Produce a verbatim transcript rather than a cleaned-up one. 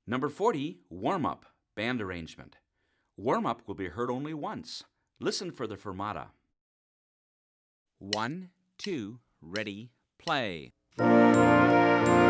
Number forty, warm-up, band arrangement. Warm-up will be heard only once. Listen for the fermata. One, two, ready, play.